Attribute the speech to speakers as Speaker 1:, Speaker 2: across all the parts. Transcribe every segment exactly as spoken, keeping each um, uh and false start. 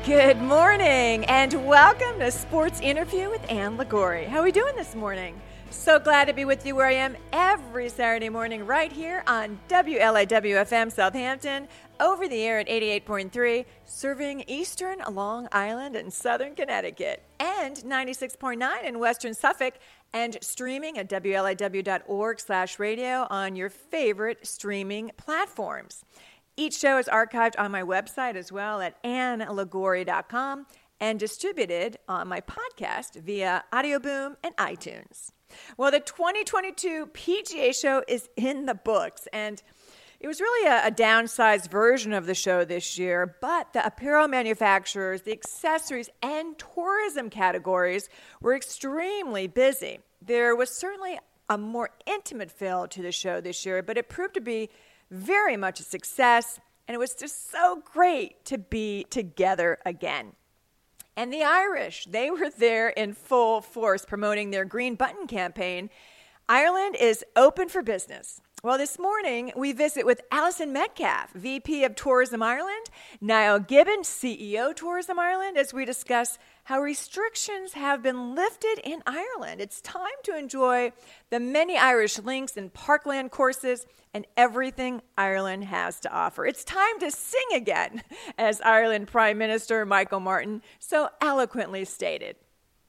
Speaker 1: Good morning and welcome to Sports Interview with Ann Liguori. How are we doing this morning? So glad to be with you where I am every Saturday morning right here on W L A W F M Southampton, over the air at eighty-eight point three, serving eastern Long Island and southern Connecticut, and ninety-six point nine in western Suffolk, and streaming at W L A W dot org slash radio on your favorite streaming platforms. Each show is archived on my website as well at ann liguori dot com and distributed on my podcast via Audioboom and iTunes. Well, the twenty twenty-two P G A show is in the books, and it was really a, a downsized version of the show this year, but the apparel manufacturers, the accessories, and tourism categories were extremely busy. There was certainly a more intimate feel to the show this year, but it proved to be very much a success, and it was just so great to be together again. And the Irish, they were there in full force promoting their Green Button campaign. Ireland is open for business. Well, this morning, we visit with Alison Metcalf, V P of Tourism Ireland, Niall Gibbons, C E O Tourism Ireland, as we discuss how restrictions have been lifted in Ireland. It's time to enjoy the many Irish links and parkland courses and everything Ireland has to offer. It's time to sing again, as Ireland Prime Minister Michael Martin so eloquently stated.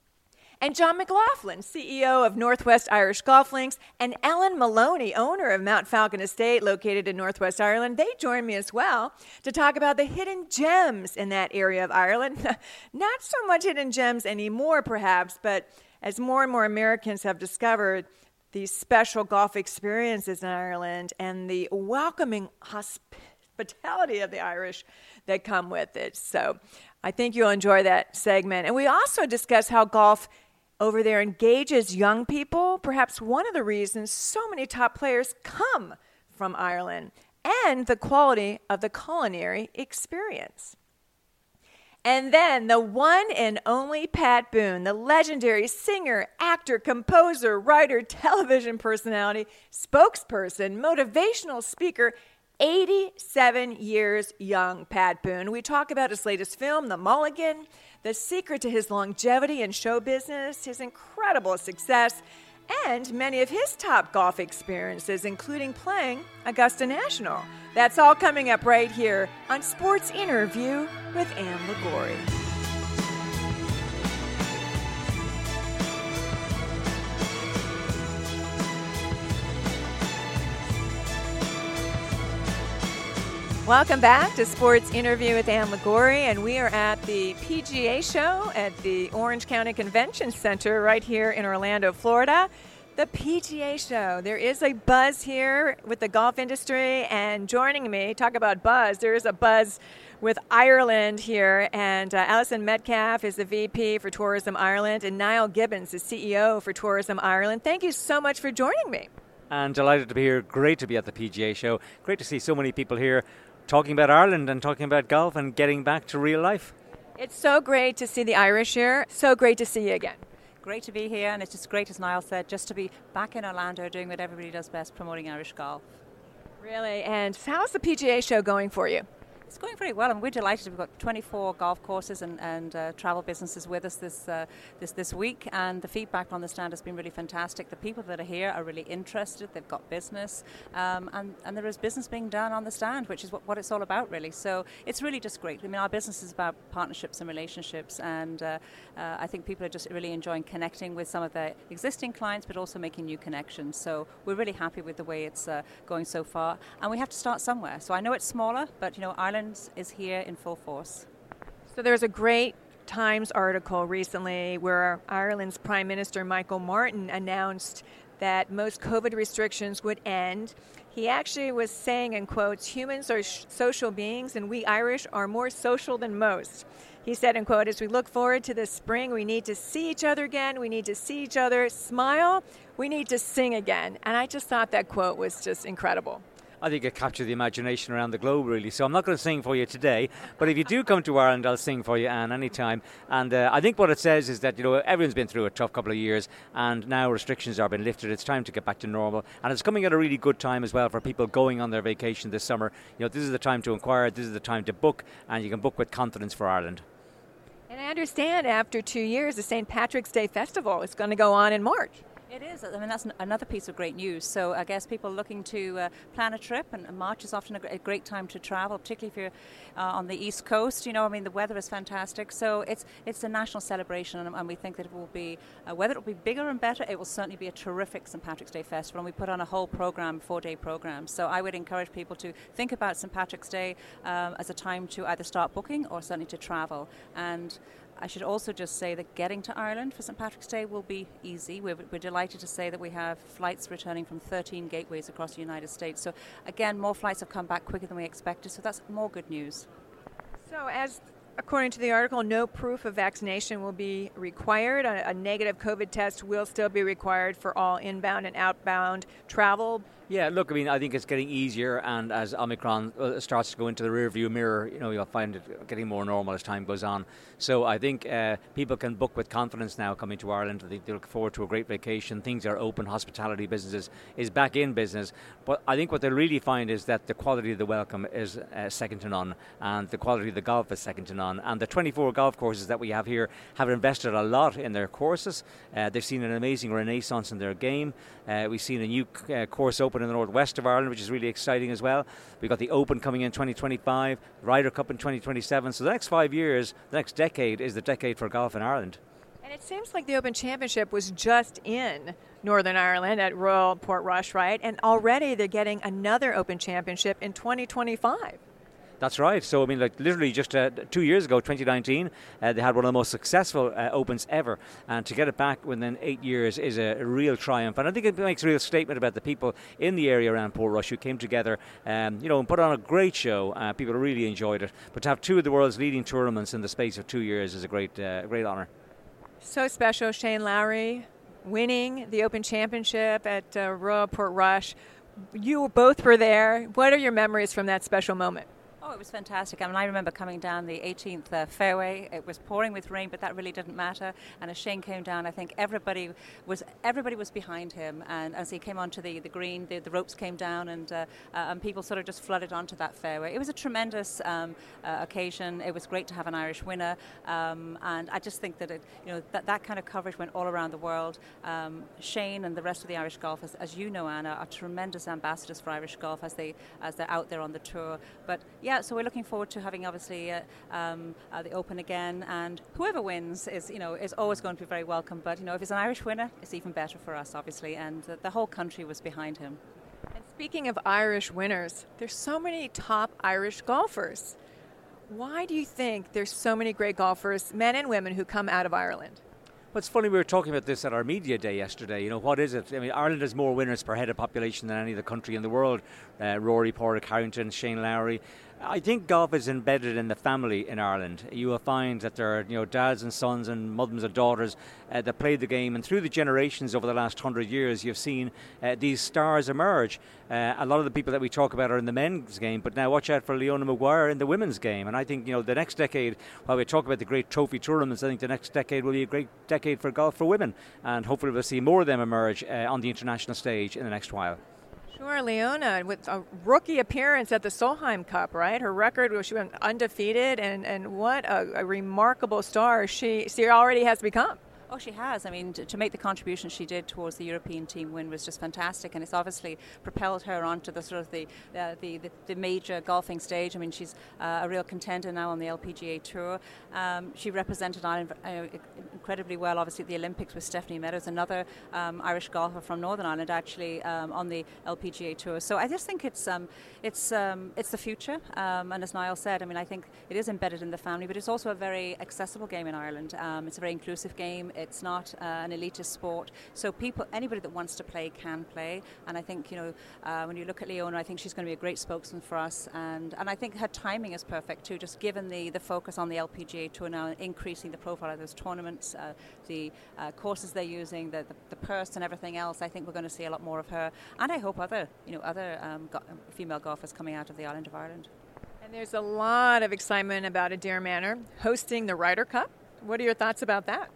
Speaker 1: And John McLaughlin, C E O of Northwest Irish Golf Links, and Ellen Maloney, owner of Mount Falcon Estate, located in Northwest Ireland, they joined me as well to talk about the hidden gems in that area of Ireland. Not so much hidden gems anymore, perhaps, but as more and more Americans have discovered these special golf experiences in Ireland and the welcoming hospitality of the Irish that come with it. So I think you'll enjoy that segment. And we also discuss how golf over there engages young people, perhaps one of the reasons so many top players come from Ireland, and the quality of the culinary experience. And then the one and only Pat Boone, the legendary singer, actor, composer, writer, television personality, spokesperson, motivational speaker, eighty-seven years young Pat Boone. We talk about his latest film, The Mulligan, the secret to his longevity in show business, his incredible success, and many of his top golf experiences, including playing Augusta National. That's all coming up right here on Sports Interview with Ann Liguori. Welcome back to Sports Interview with Ann Liguori, and we are at the P G A show at the Orange County Convention Center right here in Orlando, Florida. The P G A show. There is a buzz here with the golf industry, and joining me, talk about buzz, there is a buzz with Ireland here, and uh, Alison Metcalf is the V P for Tourism Ireland, and Niall Gibbons, the C E O for Tourism Ireland. Thank you so much for joining me.
Speaker 2: And delighted to be here. Great to be at the P G A show. Great to see so many people here talking about Ireland and talking about golf and getting back to real life.
Speaker 1: It's so great to see the Irish here. So great to see you again.
Speaker 3: Great to be here, and it's just great, as Niall said, just to be back in Orlando doing what everybody does best, promoting Irish golf.
Speaker 1: Really, and how's the P G A show going for you?
Speaker 3: It's going very well, and we're delighted. We've got twenty-four golf courses and, and uh, travel businesses with us this uh, this this week, and the feedback on the stand has been really fantastic. The people that are here are really interested. They've got business, um, and, and there is business being done on the stand, which is what, what it's all about, really. So it's really just great. I mean, our business is about partnerships and relationships, and uh, uh, I think people are just really enjoying connecting with some of their existing clients, but also making new connections. So we're really happy with the way it's uh, going so far, and we have to start somewhere. So I know it's smaller, but, you know, Ireland is here in full force.
Speaker 1: So there's a great Times article recently where Ireland's Prime Minister Michael Martin announced that most COVID restrictions would end. He actually was saying, in quotes, humans are sh- social beings and we Irish are more social than most. He said, in quote, as we look forward to the spring, we need to see each other again. We need to see each other smile. We need to sing again. And I just thought that quote was just incredible.
Speaker 2: I think it captured the imagination around the globe, really. So I'm not going to sing for you today, but if you do come to Ireland, I'll sing for you, Anne, anytime. And uh, I think what it says is that, you know, everyone's been through a tough couple of years, and now restrictions are being lifted. It's time to get back to normal, and it's coming at a really good time as well for people going on their vacation this summer. You know, this is the time to inquire, this is the time to book, and you can book with confidence for Ireland.
Speaker 1: I understand after two years, the Saint Patrick's Day Festival is going to go on in March.
Speaker 3: It is. I mean, that's an, another piece of great news. So I guess people looking to uh, plan a trip, and March is often a, gr- a great time to travel, particularly if you're uh, on the East Coast. You know, I mean, the weather is fantastic. So it's it's a national celebration, and, and we think that it will be, uh, whether it will be bigger and better, it will certainly be a terrific Saint Patrick's Day Festival. And we put on a whole program, four-day program. So I would encourage people to think about Saint Patrick's Day um, as a time to either start booking or certainly to travel. And I should also just say that getting to Ireland for Saint Patrick's Day will be easy. We're, we're delighted to say that we have flights returning from thirteen gateways across the United States. So again, more flights have come back quicker than we expected, so that's more good news.
Speaker 1: So as according to the article, no proof of vaccination will be required. A, a negative COVID test will still be required for all inbound and outbound travel.
Speaker 2: Yeah, look, I mean, I think it's getting easier, and as Omicron uh, starts to go into the rearview mirror, you know, you'll find it getting more normal as time goes on. So I think uh, people can book with confidence now coming to Ireland. I think they look forward to a great vacation. Things are open. Hospitality businesses is back in business. But I think what they'll really find is that the quality of the welcome is uh, second to none, and the quality of the golf is second to none. And the twenty-four golf courses that we have here have invested a lot in their courses. Uh, they've seen an amazing renaissance in their game. Uh, we've seen a new uh, course open in the northwest of Ireland, which is really exciting as well. We've got the Open coming in twenty twenty-five, Ryder Cup in twenty twenty-seven. So the next five years, the next decade is the decade for golf in Ireland.
Speaker 1: And it seems like the Open Championship was just in Northern Ireland at Royal Portrush, right? And already they're getting another Open Championship in twenty twenty-five.
Speaker 2: That's right. So, I mean, like literally just uh, two years ago, twenty nineteen, uh, they had one of the most successful uh, Opens ever. And to get it back within eight years is a, a real triumph. And I think it makes a real statement about the people in the area around Portrush who came together, um, you know, and put on a great show. Uh, people really enjoyed it. But to have two of the world's leading tournaments in the space of two years is a great, uh, great honour.
Speaker 1: So special. Shane Lowry winning the Open Championship at uh, Royal Portrush. You both were there. What are your memories from that special moment?
Speaker 3: Oh, it was fantastic. I mean, I remember coming down the eighteenth uh, fairway. It was pouring with rain, but that really didn't matter. And as Shane came down, I think everybody was everybody was behind him. And as he came onto the, the green, the, the ropes came down, and uh, uh, and people sort of just flooded onto that fairway. It was a tremendous um, uh, occasion. It was great to have an Irish winner, um, and I just think that it, you know, that that kind of coverage went all around the world. Um, Shane and the rest of the Irish golfers, as you know, Anna, are tremendous ambassadors for Irish golf as they as they're out there on the tour. But yeah. So we're looking forward to having obviously uh, um, uh, the Open again, and whoever wins is you know is always going to be very welcome. But you know if it's an Irish winner, it's even better for us, obviously, and the, the whole country was behind him.
Speaker 1: And speaking of Irish winners, there's so many top Irish golfers. Why do you think there's so many great golfers, men and women, who come out of Ireland?
Speaker 2: Well, it's funny, we were talking about this at our media day yesterday. You know, what is it? I mean, Ireland has more winners per head of population than any other country in the world. Uh, Rory, Padraig Harrington, Shane Lowry. I think golf is embedded in the family in Ireland. You will find that there are, you know, dads and sons and mums and daughters uh, that play the game, and through the generations over the last hundred years, you've seen uh, these stars emerge. Uh, a lot of the people that we talk about are in the men's game, but now watch out for Leona Maguire in the women's game. And I think, you know, the next decade, while we talk about the great trophy tournaments, I think the next decade will be a great decade for golf for women, and hopefully we'll see more of them emerge uh, on the international stage in the next while.
Speaker 1: Sure, Leona, with a rookie appearance at the Solheim Cup, right? Her record was she went undefeated, and, and what a, a remarkable star she, she already has become.
Speaker 3: Oh, she has. I mean, to, to make the contribution she did towards the European team win was just fantastic, and it's obviously propelled her onto the sort of the uh, the, the, the major golfing stage. I mean, she's uh, a real contender now on the L P G A Tour. Um, she represented Ireland uh, incredibly well, obviously, at the Olympics with Stephanie Meadows, another um, Irish golfer from Northern Ireland, actually um, on the L P G A Tour. So I just think it's um, it's um, it's the future, um, and as Niall said, I mean, I think it is embedded in the family, but it's also a very accessible game in Ireland. Um, it's a very inclusive game. It's not uh, an elitist sport, so people, anybody that wants to play can play. And I think, you know, uh, when you look at Leona, I think she's going to be a great spokesman for us. And, and I think her timing is perfect too, just given the, the focus on the L P G A Tour now, increasing the profile of those tournaments, uh, the uh, courses they're using, the, the, the purse and everything else. I think we're going to see a lot more of her. And I hope other, you know, other um, go- female golfers coming out of the island of Ireland.
Speaker 1: And there's a lot of excitement about Adare Manor hosting the Ryder Cup. What are your thoughts about that?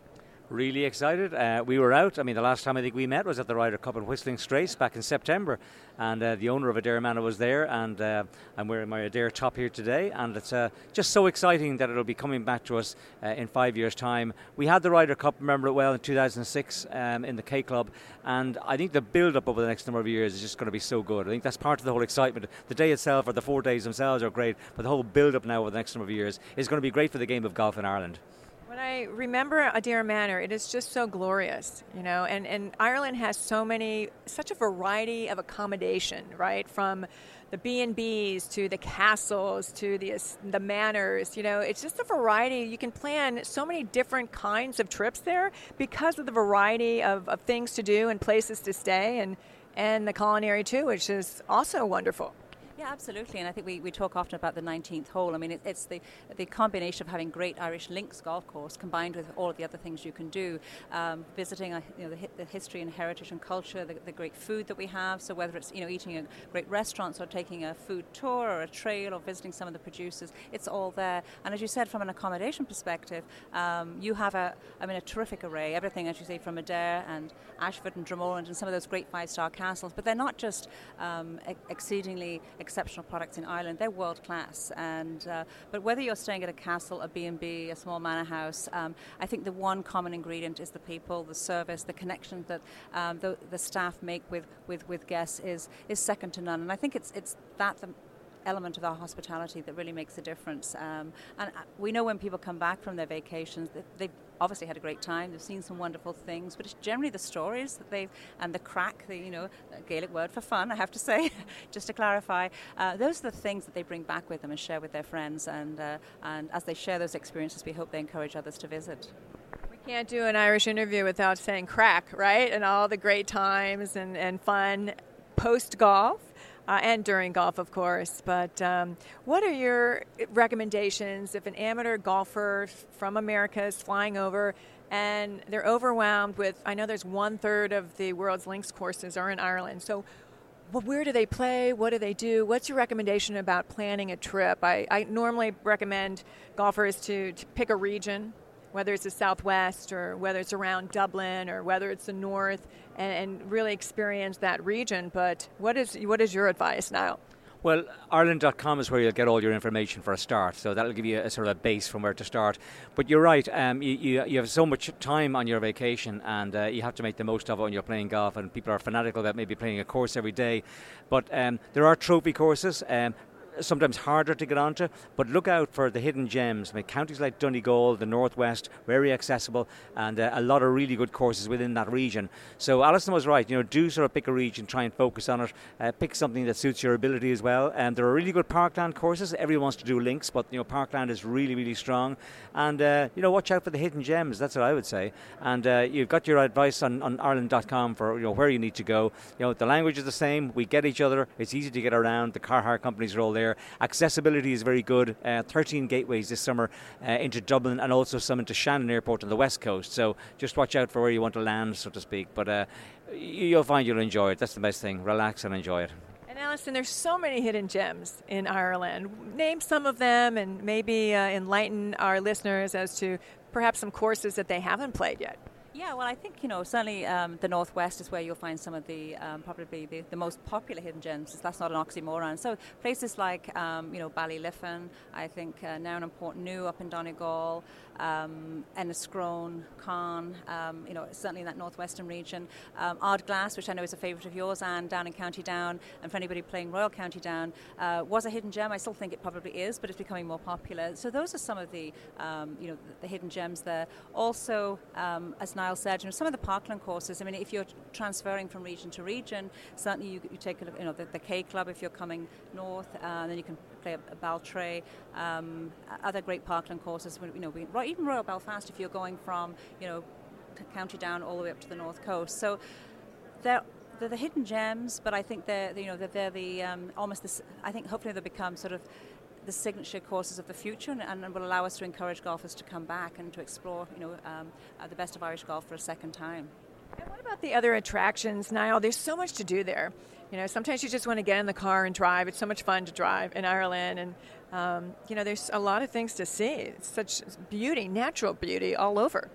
Speaker 2: Really excited. Uh, we were out. I mean, the last time I think we met was at the Ryder Cup in Whistling Straits back in September, and uh, the owner of Adair Manor was there, and uh, I'm wearing my Adair top here today, and it's uh, just so exciting that it'll be coming back to us uh, in five years' time. We had the Ryder Cup, remember it well, in two thousand six um, in the K Club, and I think the build-up over the next number of years is just going to be so good. I think that's part of the whole excitement. The day itself, or the four days themselves, are great, but the whole build-up now over the next number of years is going to be great for the game of golf in Ireland.
Speaker 1: When I remember Adair Manor, it is just so glorious, you know, and, and Ireland has so many, such a variety of accommodation, right, from the B and B's to the castles to the the manors, you know, it's just a variety. You can plan so many different kinds of trips there because of the variety of, of things to do and places to stay, and, and the culinary too, which is also wonderful.
Speaker 3: Yeah, absolutely, and I think we, we talk often about the nineteenth hole. I mean, it, it's the the combination of having great Irish links golf course combined with all of the other things you can do. Um, visiting, uh, you know, the, the history and heritage and culture, the, the great food that we have. So whether it's, you know, eating at great restaurants or taking a food tour or a trail or visiting some of the producers, it's all there. And as you said, from an accommodation perspective, um, you have a, I mean, a terrific array. Everything, as you say, from Adair and Ashford and Dromorland and some of those great five-star castles. But they're not just um, ex- exceedingly exceptional products in Ireland, they're world class. And uh, but whether you're staying at a castle, a B and B, a small manor house, um, I think the one common ingredient is the people, the service, the connection that um, the, the staff make with, with, with guests is is second to none. And I think it's it's that the element of our hospitality that really makes a difference. Um, and we know when people come back from their vacations, that they've obviously had a great time, they've seen some wonderful things, but it's generally the stories that they've, and the crack, the, you know, Gaelic word for fun, I have to say, just to clarify, uh, those are the things that they bring back with them and share with their friends, and, uh, and as they share those experiences, we hope they encourage others to visit.
Speaker 1: We can't do an Irish interview without saying crack, right? And all the great times and, and fun post-golf. Uh, and during golf, of course. But um, what are your recommendations if an amateur golfer from America is flying over and they're overwhelmed with, I know there's one third of the world's links courses are in Ireland. So well, where do they play? What do they do? What's your recommendation about planning a trip? I, I normally recommend golfers to, to pick a region, whether it's the Southwest or whether it's around Dublin or whether it's the North, and, and really experience that region. But what is what is your advice now?
Speaker 2: Well, Ireland dot com is where you'll get all your information for a start, so that'll give you a, a sort of a base from where to start. But you're right, um, you, you, you have so much time on your vacation, and uh, you have to make the most of it when you're playing golf, and people are fanatical about maybe playing a course every day. But um, there are trophy courses. Um, sometimes harder to get onto, but look out for the hidden gems. I mean, counties like Donegal, the Northwest, very accessible, and uh, a lot of really good courses within that region. So Alison was right, you know, do sort of pick a region, try and focus on it, uh, pick something that suits your ability as well. And there are really good parkland courses. Everyone wants to do links, but you know, parkland is really, really strong. And uh, you know, watch out for the hidden gems. That's what I would say. And uh, you've got your advice on, on Ireland dot com for, you know, where you need to go. You know, the language is the same. We get each other. It's easy to get around. The car hire companies are all there. Accessibility is very good. Uh, thirteen gateways this summer uh, into Dublin, and also some into Shannon Airport on the west coast. So just watch out for where you want to land, so to speak. But uh, you'll find you'll enjoy it. That's the best thing. Relax and enjoy it.
Speaker 1: And Alison, there's so many hidden gems in Ireland. Name some of them and maybe uh, enlighten our listeners as to perhaps some courses that they haven't played yet.
Speaker 3: Yeah, well, I think, you know, certainly um, the Northwest is where you'll find some of the, um, probably the, the most popular hidden gems. That's not an oxymoron. So places like, um, you know, Ballyliffin, I think uh, Nairn and Portneuf up in Donegal, um, Enniscrone, Caen, um, you know, certainly in that northwestern region. Um, Ardglass, which I know is a favourite of yours, and down in County Down, and for anybody playing Royal County Down, uh, was a hidden gem. I still think it probably is, but it's becoming more popular. So those are some of the, um, you know, the, the hidden gems there. Also, um, as Niall said, you know, some of the parkland courses, I mean, if you're transferring from region to region, certainly you, you take a look, you know, the, the K Club if you're coming north, uh, and then you can play a, a Baltray, um, other great parkland courses, you know, we, even Royal Belfast if you're going from, you know, County Down all the way up to the north coast. So they're they're the hidden gems, but I think they're, you know, they're, they're the um, almost this. I think hopefully they'll become sort of the signature courses of the future, and, and will allow us to encourage golfers to come back and to explore, you know, um, uh, the best of Irish golf for a second time.
Speaker 1: And what about the other attractions, Niall? There's so much to do there. You know, sometimes you just want to get in the car and drive. It's so much fun to drive in Ireland, and um, you know, there's a lot of things to see. It's such beauty, natural beauty all over.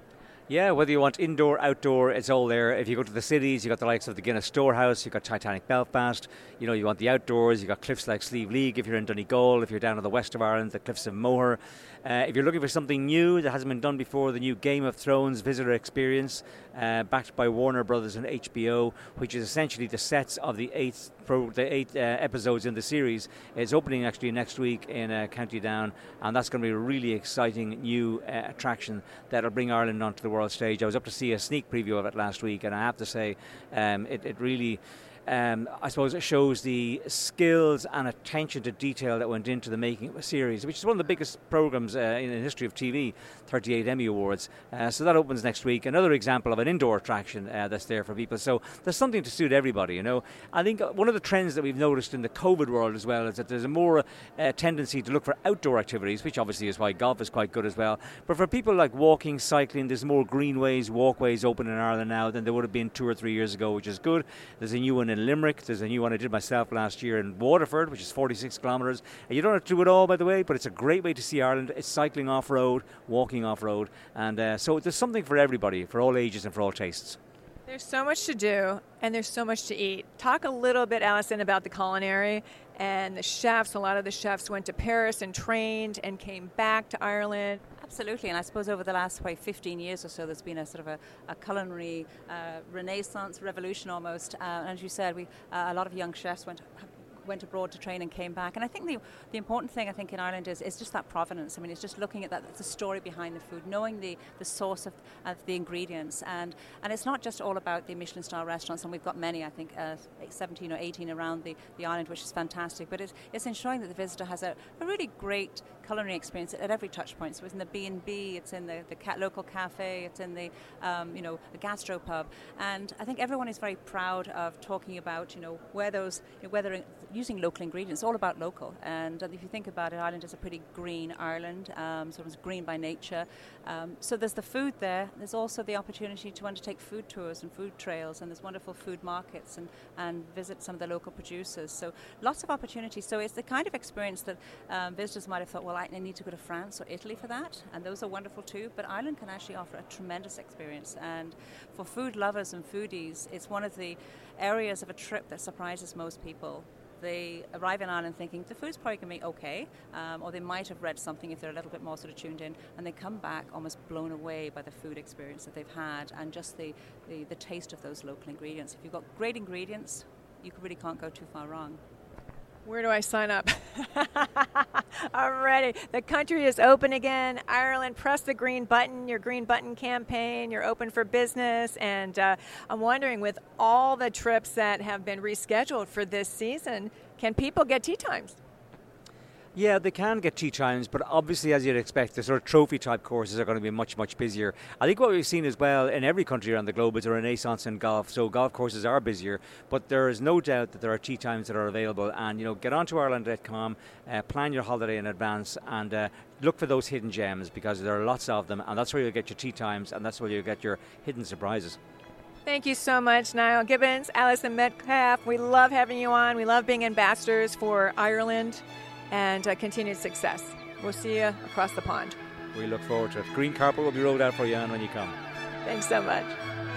Speaker 2: Yeah, whether you want indoor, outdoor, it's all there. If you go to the cities, you've got the likes of the Guinness Storehouse, you've got Titanic Belfast. You know, you want the outdoors, you've got cliffs like Slieve League if you're in Donegal, if you're down in the west of Ireland, the cliffs of Moher. Uh, if you're looking for something new that hasn't been done before, the new Game of Thrones visitor experience, uh, backed by Warner Brothers and H B O, which is essentially the sets of the eight pro, the eight uh, episodes in the series, is opening actually next week in uh, County Down, and that's going to be a really exciting new uh, attraction that'll bring Ireland onto the world stage. I was up to see a sneak preview of it last week, and I have to say, um, it, it really. Um, I suppose it shows the skills and attention to detail that went into the making of a series, which is one of the biggest programmes uh, in the history of T V, thirty-eight Emmy Awards. Uh, so that opens next week. Another example of an indoor attraction uh, that's there for people. So there's something to suit everybody, you know. I think one of the trends that we've noticed in the COVID world as well is that there's a more uh, tendency to look for outdoor activities, which obviously is why golf is quite good as well. But for people like walking, cycling, there's more greenways, walkways open in Ireland now than there would have been two or three years ago, which is good. There's a new one in Limerick. There's a new one I did myself last year in Waterford, which is forty-six kilometres. And you don't have to do it all, by the way, but it's a great way to see Ireland. It's cycling off-road, walking off-road. And uh, so there's something for everybody, for all ages and for all tastes.
Speaker 1: There's so much to do, and there's so much to eat. Talk a little bit, Alison, about the culinary and the chefs. A lot of the chefs went to Paris and trained and came back to Ireland.
Speaker 3: Absolutely, and I suppose over the last probably fifteen years or so, there's been a sort of a, a culinary uh, renaissance, revolution almost. Uh, and as you said, we uh, a lot of young chefs went went abroad to train and came back. And I think the the important thing I think in Ireland is is just that provenance. I mean, it's just looking at that, the story behind the food, knowing the, the source of, of the ingredients, and and it's not just all about the Michelin star restaurants, and we've got many, I think uh, seventeen or eighteen around the, the island, which is fantastic, but it's, it's ensuring that the visitor has a, a really great culinary experience at every touch point. So it's in the B and B, it's in the, the ca- local cafe, it's in the um, you know the gastropub, and I think everyone is very proud of talking about you know where those you know, whether using local ingredients, all about local. And uh, if you think about it, Ireland is a pretty green island, um, sort of green by nature. Um, so there's the food there. There's also the opportunity to undertake food tours and food trails, and there's wonderful food markets and, and visit some of the local producers. So lots of opportunities. So it's the kind of experience that um, visitors might have thought, well, I need to go to France or Italy for that, and those are wonderful too. But Ireland can actually offer a tremendous experience. And for food lovers and foodies, it's one of the areas of a trip that surprises most people. They arrive in Ireland thinking the food's probably going to be okay, um, or they might have read something if they're a little bit more sort of tuned in, and they come back almost blown away by the food experience that they've had and just the, the, the taste of those local ingredients. If you've got great ingredients, you really can't go too far wrong.
Speaker 1: Where do I sign up? Already. The country is open again. Ireland, press the green button, your green button campaign. You're open for business. And uh, I'm wondering, with all the trips that have been rescheduled for this season, can people get tea times?
Speaker 2: Yeah, they can get tea times, but obviously, as you'd expect, the sort of trophy-type courses are going to be much, much busier. I think what we've seen as well in every country around the globe is a renaissance in golf. So golf courses are busier, but there is no doubt that there are tea times that are available. And, you know, get onto Ireland dot com, uh, plan your holiday in advance, and uh, look for those hidden gems, because there are lots of them, and that's where you'll get your tea times, and that's where you'll get your hidden surprises.
Speaker 1: Thank you so much, Niall Gibbons, Alison Metcalf. We love having you on. We love being ambassadors for Ireland. And uh, continued success. We'll see you across the pond.
Speaker 2: We look forward to it. Green carpet will be rolled out for you, Anne, when you come.
Speaker 1: Thanks so much.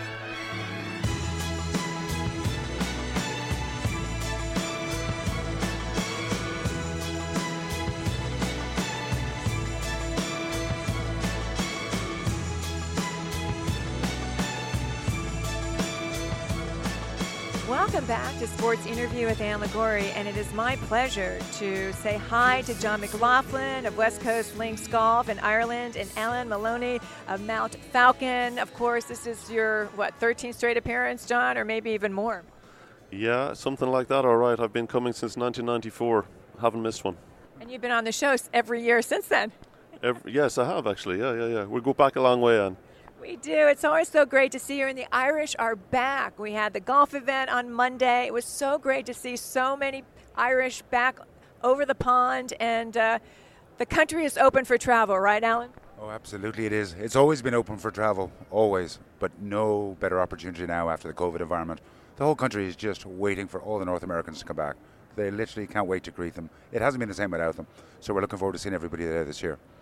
Speaker 1: Welcome back to Sports Interview with Anne Liguori, and it is my pleasure to say hi to John McLaughlin of West Coast Links Golf in Ireland and Alan Maloney of Mount Falcon. Of course, this is your, what, thirteenth straight appearance, John, or maybe even more?
Speaker 4: Yeah, something like that, all right. I've been coming since nineteen ninety-four. Haven't missed one.
Speaker 1: And you've been on the show every year since then?
Speaker 4: Every, yes, I have, actually. Yeah, yeah, yeah. We go back a long way, Anne.
Speaker 1: We do. It's always so great to see you. And the Irish are back. We had the golf event on Monday. It was so great to see so many Irish back over the pond. And uh, the country is open for travel, right, Alan?
Speaker 5: Oh, absolutely it is. It's always been open for travel, always. But no better opportunity now after the COVID environment. The whole country is just waiting for all the North Americans to come back. They literally can't wait to greet them. It hasn't been the same without them. So we're looking forward to seeing everybody there this year.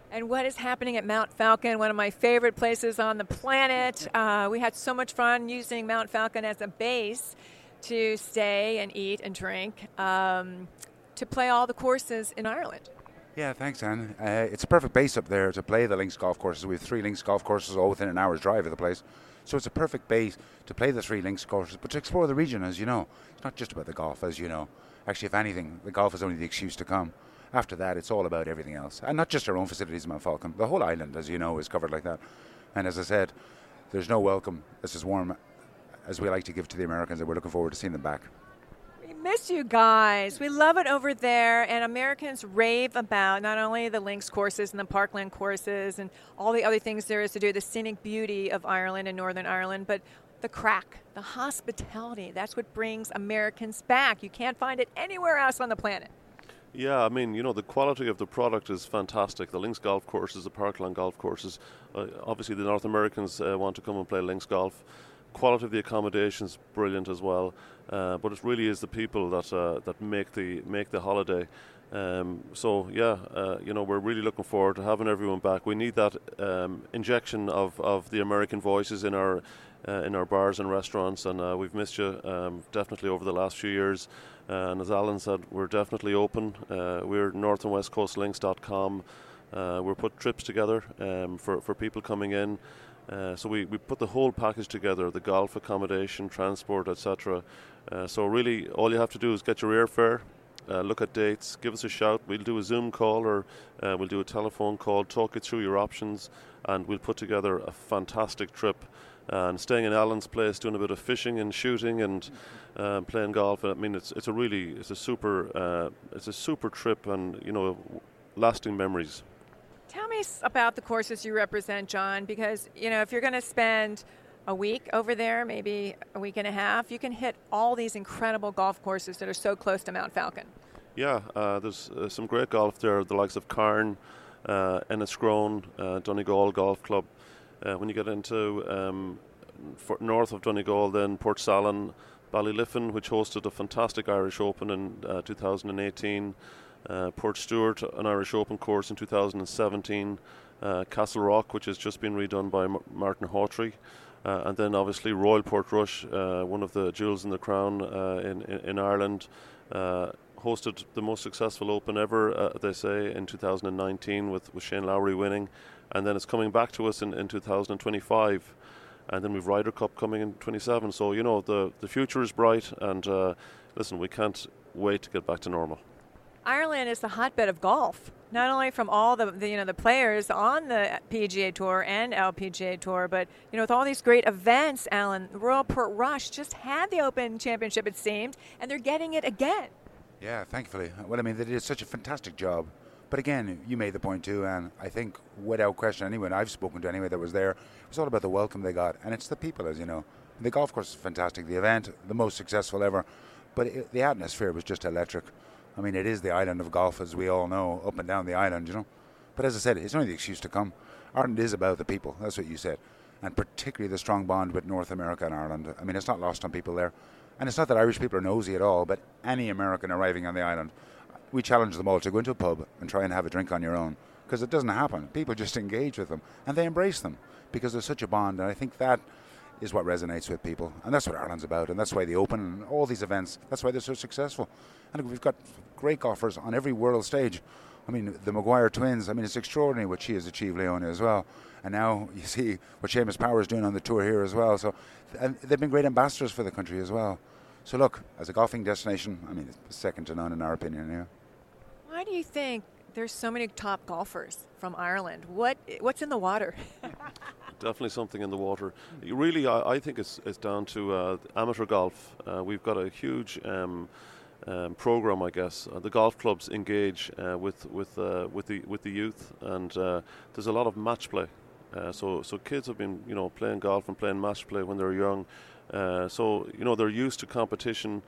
Speaker 1: And what is happening at Mount Falcon, one of my favorite places on the planet. Uh, we had so much fun using Mount Falcon as a base to stay and eat and drink, um, to play all the courses in Ireland.
Speaker 5: Yeah, thanks, Anne. Uh, it's a perfect base up there to play the links golf courses. We have three links golf courses all within an hour's drive of the place. So it's a perfect base to play the three links courses, but to explore the region, as you know. It's not just about the golf, as you know. Actually, if anything, the golf is only the excuse to come. After that, it's all about everything else. And not just our own facilities in Mount Falcon. The whole island, as you know, is covered like that. And as I said, there's no welcome that's as warm as we like to give to the Americans, and we're looking forward to seeing them back.
Speaker 1: We miss you guys. We love it over there, and Americans rave about not only the links courses and the parkland courses and all the other things there is to do, the scenic beauty of Ireland and Northern Ireland, but the crack, the hospitality, that's what brings Americans back. You can't find it anywhere else on the planet.
Speaker 4: Yeah, I mean, you know, the quality of the product is fantastic. The links golf courses, the parkland golf courses, uh, obviously the North Americans uh, want to come and play links golf. Quality of the accommodation is brilliant as well, uh, but it really is the people that uh, that make the make the holiday. Um, so yeah, uh, you know, we're really looking forward to having everyone back. We need that um, injection of, of the American voices in our uh, in our bars and restaurants, and uh, we've missed you um, definitely over the last few years. Uh, and as Alan said, we're definitely open. Uh, we're north and west coast links dot com. Uh, we're put trips together um, for for people coming in. Uh, so we, we put the whole package together, the golf, accommodation, transport, et cetera. Uh, so really all you have to do is get your airfare, uh, look at dates, give us a shout. We'll do a Zoom call or uh, we'll do a telephone call, talk you through your options, and we'll put together a fantastic trip. Uh, and staying in Alan's place, doing a bit of fishing and shooting and uh, playing golf. I mean, it's it's a really it's a super uh, it's a super trip, and you know, lasting memories.
Speaker 1: Tell me about the courses you represent, John, because, you know, if you're going to spend a week over there, maybe a week and a half, you can hit all these incredible golf courses that are so close to Mount Falcon.
Speaker 4: Yeah, uh, there's uh, some great golf there, the likes of Carn, uh, Enniscrone, uh, Donegal Golf Club. Uh, when you get into um, for north of Donegal, then Port Salin, Ballyliffin, which hosted a fantastic Irish Open in uh, two thousand eighteen. Uh, Port Stewart, an Irish Open course in two thousand seventeen, uh, Castle Rock, which has just been redone by M- Martin Hawtrey, uh, and then obviously Royal Portrush, uh, one of the jewels in the crown uh, in, in, in Ireland, uh, hosted the most successful Open ever, uh, they say, in two thousand nineteen with, with Shane Lowry winning, and then it's coming back to us in, in two thousand twenty-five, and then we've Ryder Cup coming in twenty-seven, so you know the, the future is bright, and uh, listen, we can't wait to get back to normal.
Speaker 1: Ireland is the hotbed of golf, not only from all the, the you know the players on the P G A Tour and L P G A Tour, but you know with all these great events. Alan, Royal Portrush just had the Open Championship, it seemed, and they're getting it again.
Speaker 5: Yeah, thankfully. Well, I mean, they did such a fantastic job. But again, you made the point too, and I think without question, anyone I've spoken to anyway that was there, it was all about the welcome they got, and it's the people, as you know. And the golf course is fantastic. The event, the most successful ever, but it, the atmosphere was just electric. I mean, it is the island of golf, as we all know, up and down the island, you know. But as I said, it's only the excuse to come. Ireland is about the people. That's what you said. And particularly the strong bond with North America and Ireland. I mean, it's not lost on people there. And it's not that Irish people are nosy at all, but any American arriving on the island, we challenge them all to go into a pub and try and have a drink on your own. Because it doesn't happen. People just engage with them. And they embrace them because there's such a bond. And I think that is what resonates with people. And that's what Ireland's about. And that's why the Open and all these events, that's why they're so successful. And we've got great golfers on every world stage. I mean, the Maguire twins, I mean, it's extraordinary what she has achieved, Leonie, as well. And now you see what Seamus Power is doing on the tour here as well. So and they've been great ambassadors for the country as well. So look, as a golfing destination, I mean, it's second to none in our opinion. Yeah.
Speaker 1: Why do you think there's so many top golfers from Ireland? What What's in the water?
Speaker 4: Definitely something in the water. Really, I, I think it's, it's down to uh, amateur golf. Uh, we've got a huge um, um, program, I guess. Uh, the golf clubs engage uh, with with uh, with the with the youth, and uh, there's a lot of match play. Uh, so so kids have been you know playing golf and playing match play when they're young. Uh, so you know they're used to competition,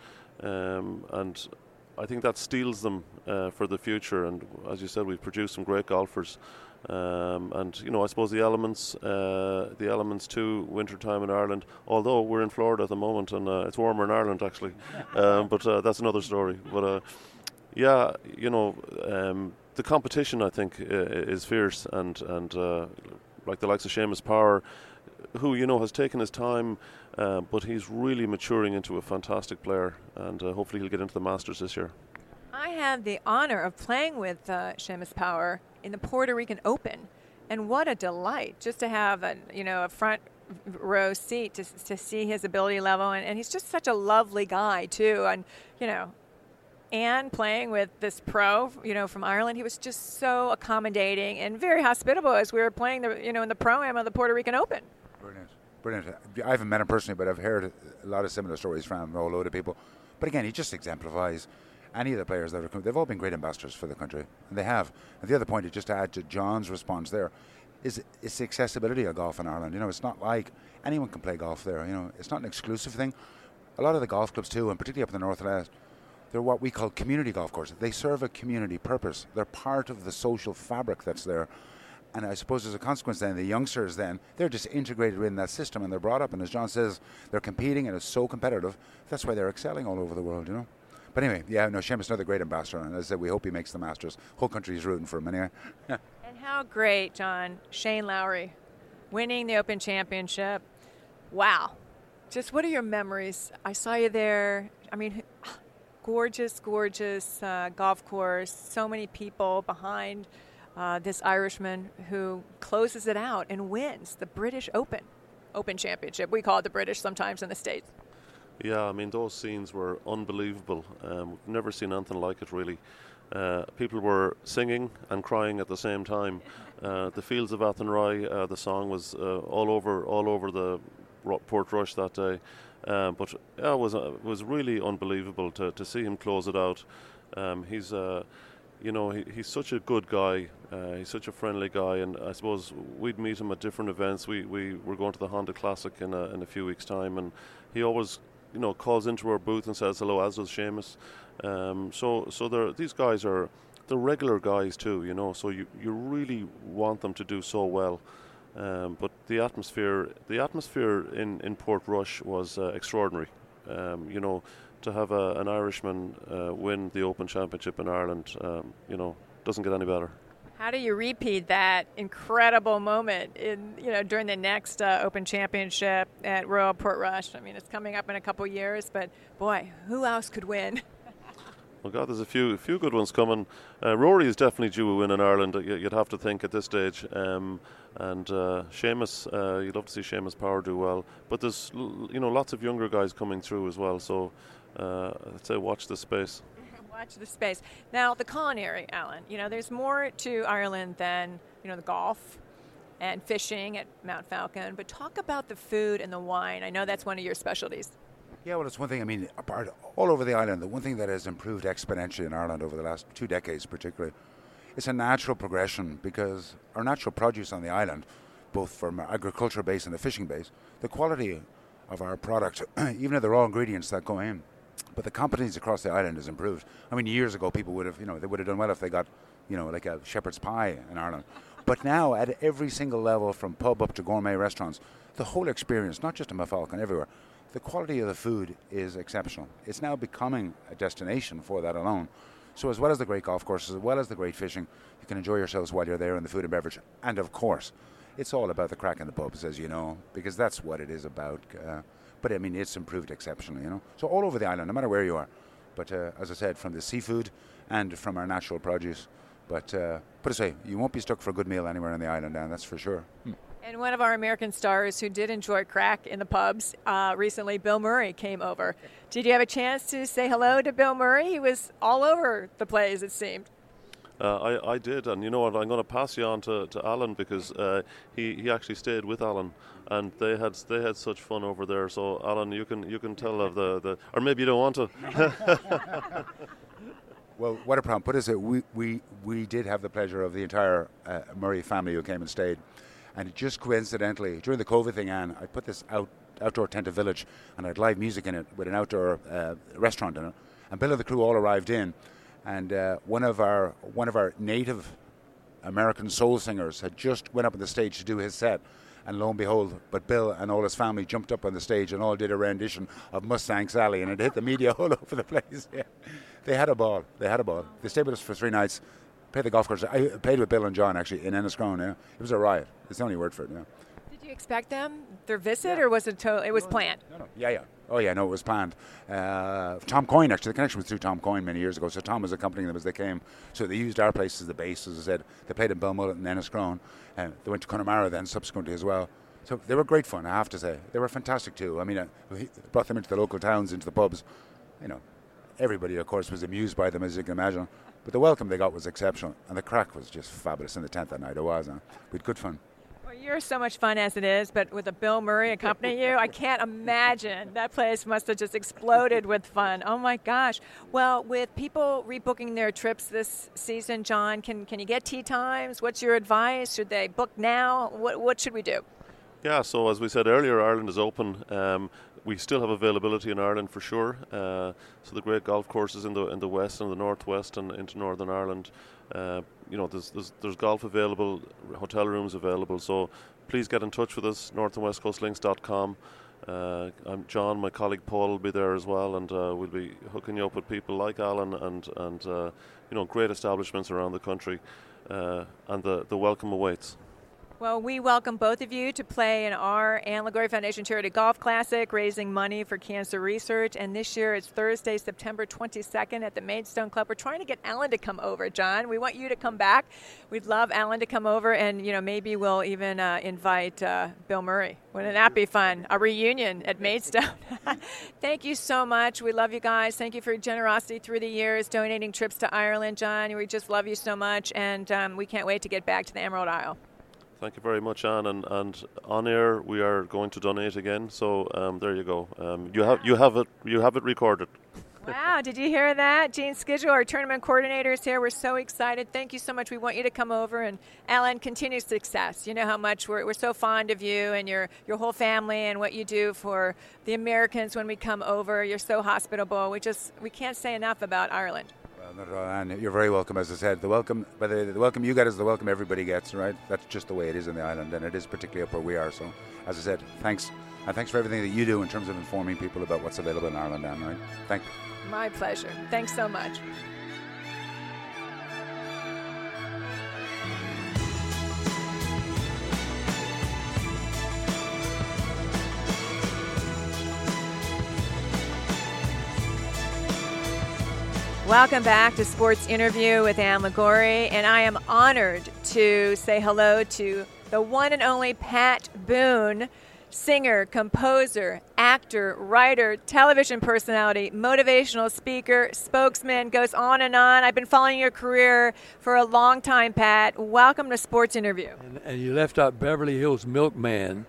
Speaker 4: um, and I think that steels them uh, for the future. And as you said, we've produced some great golfers. Um, and you know, I suppose the elements, uh, the elements to winter time in Ireland. Although we're in Florida at the moment, and uh, it's warmer in Ireland actually, um, but uh, that's another story. But uh, yeah, you know, um, the competition, I think, uh, is fierce, and and uh, like the likes of Seamus Power, who you know has taken his time, uh, but he's really maturing into a fantastic player, and uh, hopefully he'll get into the Masters this year.
Speaker 1: I had the honor of playing with uh, Seamus Power in the Puerto Rican Open, and what a delight just to have a you know a front row seat to to see his ability level, and, and he's just such a lovely guy too, and you know. And playing with this pro, you know, from Ireland, he was just so accommodating and very hospitable as we were playing the, you know, in the pro-am of the Puerto Rican Open.
Speaker 5: Brilliant, brilliant. I haven't met him personally, but I've heard a lot of similar stories from a whole load of people. But again, he just exemplifies any of the players that have come. They've all been great ambassadors for the country, and they have. And the other point, just to add to John's response there, is it's the accessibility of golf in Ireland. You know, it's not like anyone can play golf there. You know, it's not an exclusive thing. A lot of the golf clubs too, and particularly up in the Northwest, they're what we call community golf courses. They serve a community purpose. They're part of the social fabric that's there. And I suppose as a consequence then, the youngsters then, they're just integrated in that system and they're brought up. And as John says, they're competing and it's so competitive. That's why they're excelling all over the world, you know. But anyway, yeah, no, Seamus is another great ambassador. And as I said, we hope he makes the Masters. Whole country is rooting for him anyway.
Speaker 1: And how great, John, Shane Lowry winning the Open Championship. Wow. Just what are your memories? I saw you there. I mean, gorgeous, gorgeous uh, golf course. So many people behind uh, this Irishman who closes it out and wins the British Open, Open Championship. We call it the British sometimes in the States.
Speaker 4: Yeah, I mean, those scenes were unbelievable. Um, we've never seen anything like it, really. Uh, people were singing and crying at the same time. Uh, the Fields of Athenry, uh, the song was uh, all over, all over the Portrush that day. Um, but yeah, it was uh, was really unbelievable to, to see him close it out. Um, he's uh, you know he, he's such a good guy. Uh, he's such a friendly guy, and I suppose we'd meet him at different events. We we were going to the Honda Classic in a, in a few weeks' time, and he always you know calls into our booth and says hello, as does Seamus. Um, so so they're, these guys are they're regular guys too, you know. So you you really want them to do so well. Um, but the atmosphere, the atmosphere in, in Portrush was uh, extraordinary. Um, you know, to have a, an Irishman uh, win the Open Championship in Ireland, um, you know, doesn't get any better.
Speaker 1: How do you repeat that incredible moment in you know during the next uh, Open Championship at Royal Portrush? I mean, it's coming up in a couple years, but boy, who else could win?
Speaker 4: Well, God, there's a few few good ones coming. Uh, Rory is definitely due a win in Ireland, you'd have to think at this stage. Um, and uh, Seamus, uh, you'd love to see Seamus Power do well. But there's you know lots of younger guys coming through as well, so uh, I'd say watch this space.
Speaker 1: Watch the space. Now, the culinary, Alan, you know, there's more to Ireland than, you know, the golf and fishing at Mount Falcon. But talk about the food and the wine. I know that's one of your specialties.
Speaker 5: Yeah, well, it's one thing, I mean, apart all over the island, the one thing that has improved exponentially in Ireland over the last two decades particularly, it's a natural progression because our natural produce on the island, both from our agriculture base and the fishing base, the quality of our product, even of the raw ingredients that go in, but the competence across the island has improved. I mean, years ago, people would have, you know, they would have done well if they got, you know, like a shepherd's pie in Ireland. But now, at every single level, from pub up to gourmet restaurants, the whole experience, not just in Mafalcon, everywhere, the quality of the food is exceptional. It's now becoming a destination for that alone. So as well as the great golf courses, as well as the great fishing, you can enjoy yourselves while you're there in the food and beverage. And of course, it's all about the crack in the pubs, as you know, because that's what it is about. Uh, but I mean, it's improved exceptionally, you know. So all over the island, no matter where you are. But uh, as I said, from the seafood and from our natural produce. But uh, put it say, you won't be stuck for a good meal anywhere on the island, Dan, that's for sure. Hmm.
Speaker 1: And one of our American stars who did enjoy crack in the pubs uh, recently, Bill Murray, came over. Did you have a chance to say hello to Bill Murray? He was all over the place, it seemed.
Speaker 4: Uh, I, I did, and you know what, I'm going to pass you on to, to Alan because uh, he, he actually stayed with Alan, and they had they had such fun over there. So Alan, you can you can tell of the, the or maybe you don't want to.
Speaker 5: Well, what a problem. Put it this, we, we, we did have the pleasure of the entire uh, Murray family who came and stayed. And just coincidentally, during the COVID thing, Anne, I put this out, outdoor tent of village and I had live music in it with an outdoor uh, restaurant in it. And Bill and the crew all arrived in. And uh, one of our one of our native American soul singers had just went up on the stage to do his set. And lo and behold, but Bill and all his family jumped up on the stage and all did a rendition of Mustang Sally. And it hit the media all over the place. Yeah. They had a ball. They had a ball. They stayed with us for three nights. played the golf course. I played with Bill and John actually in Enniscrone. Yeah, it was a riot. It's the only word for it. Yeah.
Speaker 1: Did you expect them their visit,
Speaker 5: Yeah.
Speaker 1: or was it to- it was
Speaker 5: No,
Speaker 1: planned?
Speaker 5: No, no. Yeah, yeah. Oh, yeah. No, it was planned. Uh, Tom Coyne actually. The connection was through Tom Coyne many years ago. So Tom was accompanying them as they came. So they used our place as the base. As I said, they played in Belmullet and Enniscrone, and they went to Connemara then subsequently as well. So they were great fun, I have to say. They were fantastic too. I mean, uh, we brought them into the local towns, into the pubs. You know, everybody, of course, was amused by them, as you can imagine. But the welcome they got was exceptional, and the crack was just fabulous in the tent that night. It was. Huh? We had good fun.
Speaker 1: Well, you're so much fun as it is, but with a Bill Murray accompanying you, I can't imagine. That place must have just exploded with fun. Oh, my gosh. Well, with people rebooking their trips this season, John, can, can you get tee times? What's your advice? Should they book now? What, what should we do?
Speaker 4: Yeah, so as we said earlier, Ireland is open. Um, we still have availability in Ireland for sure. Uh, so the great golf courses in the in the west and the northwest and into Northern Ireland, uh, you know, there's, there's there's golf available, hotel rooms available. So please get in touch with us, north and west coast links dot com. Uh, I'm John, my colleague Paul will be there as well, and uh, we'll be hooking you up with people like Alan and and uh, you know, great establishments around the country, uh, and the the welcome awaits.
Speaker 1: Well, we welcome both of you to play in our Anne Lagorie Foundation Charity Golf Classic, raising money for cancer research. And this year it's Thursday, September twenty-second at the Maidstone Club. We're trying to get Alan to come over, John. We want you to come back. We'd love Alan to come over, and you know, maybe we'll even uh, invite uh, Bill Murray. Wouldn't that be fun? A reunion at Maidstone. Thank you so much. We love you guys. Thank you for your generosity through the years, donating trips to Ireland, John. We just love you so much, and um, we can't wait to get back to the Emerald Isle.
Speaker 4: Thank you very much, Anne. And, and on air, we are going to donate again. So um, there you go. Um, you have you have it you have it recorded.
Speaker 1: Wow! Did you hear that? Gene Skidgel, our tournament coordinator, is here. We're so excited. Thank you so much. We want you to come over, and Alan, continued success. You know how much we're we're so fond of you and your your whole family and what you do for the Americans when we come over. You're so hospitable. We just we can't say enough about Ireland.
Speaker 5: Not at all, and you're very welcome. As I said, the welcome, but the, the welcome you get is the welcome everybody gets, right? That's just the way it is in the island, and it is particularly up where we are. So, as I said, thanks, and thanks for everything that you do in terms of informing people about what's available in Ireland, Anne. Right? Thank you.
Speaker 1: My pleasure. Thanks so much. Welcome back to Sports Interview with Anne Lagorie, and I am honored to say hello to the one and only Pat Boone, singer, composer, actor, writer, television personality, motivational speaker, spokesman, goes on and on. I've been following your career for a long time, Pat. Welcome to Sports Interview.
Speaker 6: And, and you left out Beverly Hills Milkman.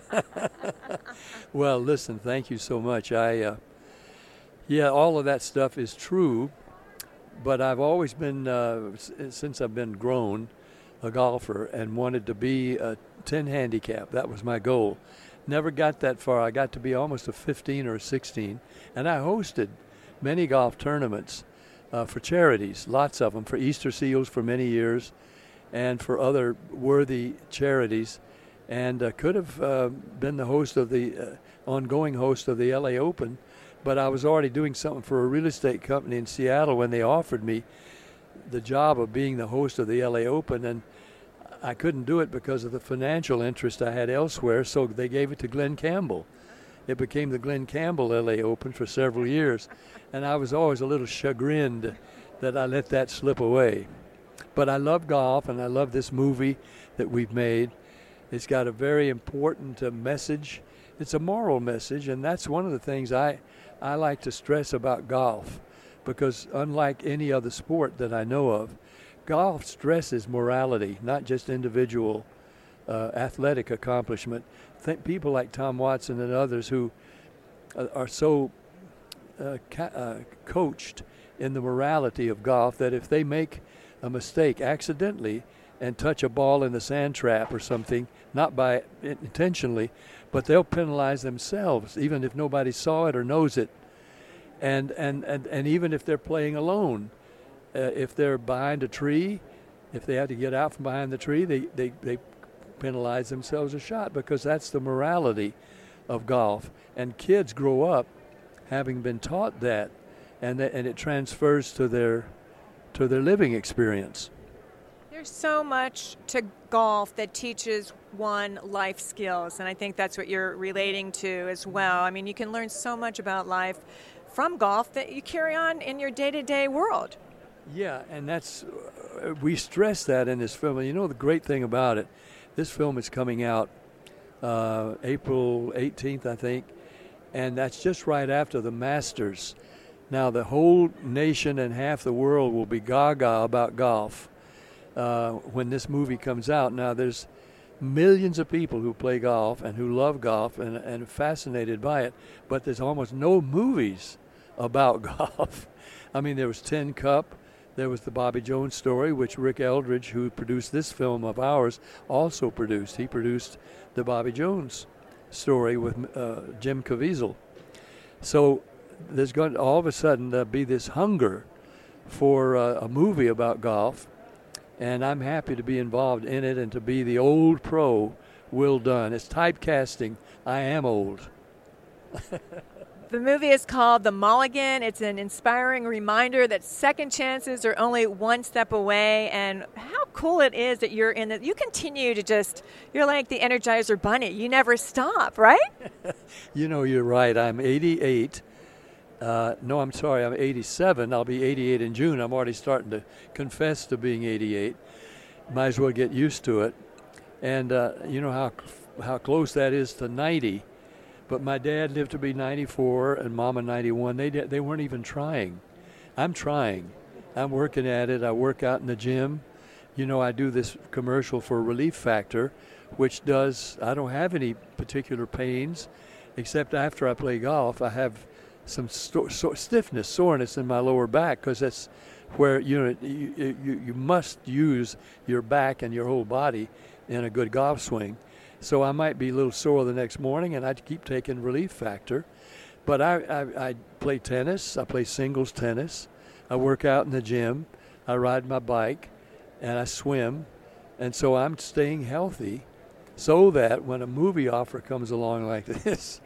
Speaker 6: Well, listen, thank you so much. I, uh, yeah, all of that stuff is true. But I've always been, uh, since I've been grown, a golfer and wanted to be a ten handicap. That was my goal. Never got that far. I got to be almost a fifteen or a sixteen. And I hosted many golf tournaments uh, for charities, lots of them, for Easter Seals for many years and for other worthy charities. And uh, could have uh, been the host of the, uh, ongoing host of the L A Open. But I was already doing something for a real estate company in Seattle when they offered me the job of being the host of the L A Open, and I couldn't do it because of the financial interest I had elsewhere, so they gave it to Glenn Campbell. It became the Glenn Campbell L A Open for several years, and I was always a little chagrined that I let that slip away. But I love golf, and I love this movie that we've made. It's got a very important uh, message. It's a moral message, and that's one of the things I I like to stress about golf, because unlike any other sport that I know of, golf stresses morality, not just individual uh, athletic accomplishment. Think people like Tom Watson and others who uh, are so uh, ca- uh, coached in the morality of golf that if they make a mistake accidentally and touch a ball in the sand trap or something, not by intentionally, but they'll penalize themselves, even if nobody saw it or knows it. And and, and, and even if they're playing alone, uh, if they're behind a tree, if they have to get out from behind the tree, they, they, they penalize themselves a shot, because that's the morality of golf. And kids grow up having been taught that, and that, and it transfers to their to their living experience.
Speaker 1: There's so much to golf that teaches one life skills, and I think that's what you're relating to as well. I mean, you can learn so much about life from golf that you carry on in your day-to-day world.
Speaker 6: Yeah, and that's, uh, we stress that in this film. And you know the great thing about it, this film is coming out uh, April eighteenth, I think, and that's just right after the Masters. Now, the whole nation and half the world will be gaga about golf uh, when this movie comes out. Now, there's millions of people who play golf and who love golf and, and are fascinated by it, but there's almost no movies about golf. I mean, there was Tin Cup, there was the Bobby Jones story, which Rick Eldridge, who produced this film of ours, also produced. He produced the Bobby Jones story with uh, Jim Caviezel. So there's going to all of a sudden uh, be this hunger for uh, a movie about golf, and I'm happy to be involved in it and to be the old pro Will Dunn. It's typecasting. I am old.
Speaker 1: The movie is called The Mulligan. It's an inspiring reminder that second chances are only one step away, and how cool it is that you're in it. You continue to just, you're like the Energizer Bunny. You never stop, right?
Speaker 6: You know, you're right. I'm eighty-eight. Uh, no, I'm sorry, I'm eighty-seven. I'll be eighty-eight in June. I'm already starting to confess to being eighty-eight. Might as well get used to it. And uh, you know how how close that is to ninety. But my dad lived to be ninety-four and Mama ninety-one. They they weren't even trying. I'm trying. I'm working at it. I work out in the gym. You know, I do this commercial for Relief Factor, which does, I don't have any particular pains, except after I play golf, I have some sto- so stiffness, soreness in my lower back, because that's where, you know, you, you, you must use your back and your whole body in a good golf swing. So I might be a little sore the next morning, and I keep taking Relief Factor. But I, I, I play tennis. I play singles tennis. I work out in the gym. I ride my bike, and I swim. And so I'm staying healthy so that when a movie offer comes along like this,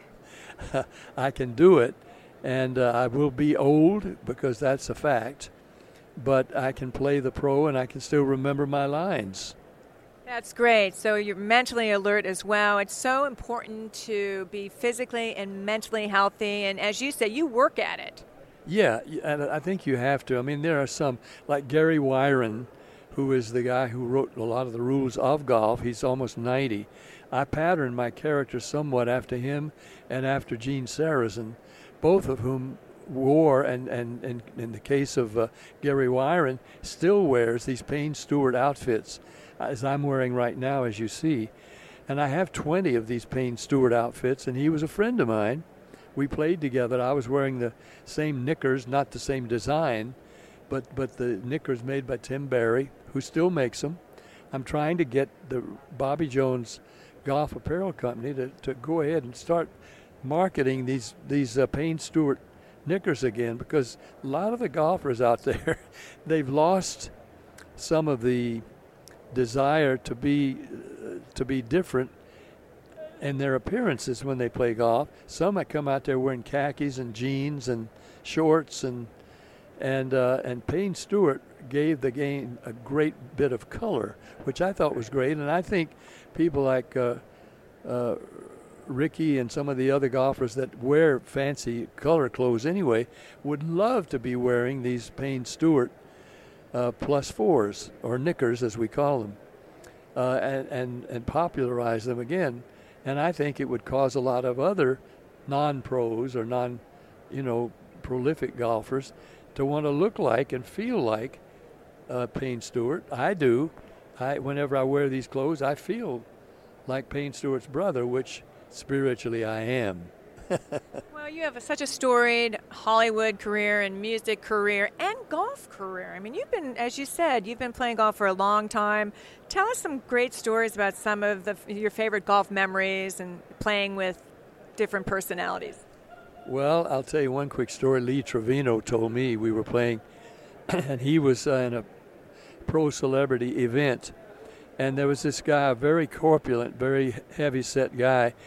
Speaker 6: I can do it. And uh, I will be old, because that's a fact. But I can play the pro, and I can still remember my lines.
Speaker 1: That's great. So you're mentally alert as well. It's so important to be physically and mentally healthy. And as you say, you work at it.
Speaker 6: Yeah, and I think you have to. I mean, there are some, like Gary Wyron, who is the guy who wrote a lot of the rules of golf. He's almost ninety. I patterned my character somewhat after him and after Gene Sarazen, both of whom wore, and, and, and in the case of uh, Gary Wyron, still wears these Payne Stewart outfits, as I'm wearing right now, as you see. And I have twenty of these Payne Stewart outfits, and he was a friend of mine. We played together. I was wearing the same knickers, not the same design, but, but the knickers made by Tim Barry, who still makes them. I'm trying to get the Bobby Jones Golf Apparel Company to, to go ahead and start marketing these, these uh, Payne Stewart knickers again, because a lot of the golfers out there, they've lost some of the desire to be uh, to be different in their appearances when they play golf. Some that come out there wearing khakis and jeans and shorts, and and uh, and Payne Stewart gave the game a great bit of color, which I thought was great. And I think people like uh, uh, Ricky and some of the other golfers that wear fancy color clothes anyway would love to be wearing these Payne Stewart uh, plus fours, or knickers as we call them, uh, and, and, and popularize them again. And I think it would cause a lot of other non-pros or non, you know, prolific golfers to want to look like and feel like uh, Payne Stewart. I do. I, whenever I wear these clothes, I feel like Payne Stewart's brother, which spiritually I am.
Speaker 1: Well, you have a, such a storied Hollywood career and music career and golf career. I mean, you've been, as you said, you've been playing golf for a long time. Tell us some great stories about some of the, your favorite golf memories and playing with different personalities.
Speaker 6: Well, I'll tell you one quick story. Lee Trevino told me we were playing, and he was uh, in a pro celebrity event, and there was this guy, a very corpulent, very heavy-set guy,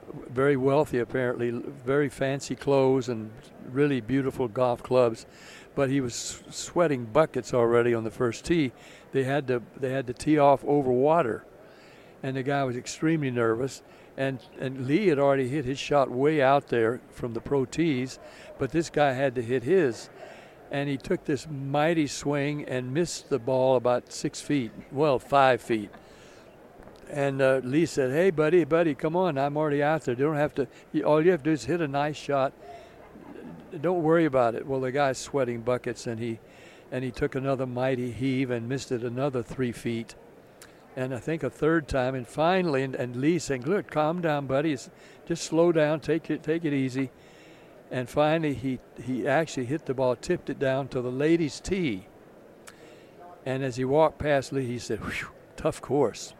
Speaker 6: very wealthy apparently, very fancy clothes and really beautiful golf clubs, but he was sweating buckets already on the first tee. They had to they had to tee off over water, and the guy was extremely nervous. And and Lee had already hit his shot way out there from the pro tees, but this guy had to hit his. And he took this mighty swing and missed the ball about six feet, well, five feet. And uh, Lee said, "Hey, buddy, buddy, come on, I'm already out there. You don't have to, you, all you have to do is hit a nice shot. Don't worry about it." Well, the guy's sweating buckets, and he and he took another mighty heave and missed it another three feet. And I think a third time, and finally, and, and Lee saying, "Look, calm down, buddy. It's, just slow down, take it, take it easy." And finally, he, he actually hit the ball, tipped it down to the ladies' tee. And as he walked past Lee, he said, "Whew, tough course."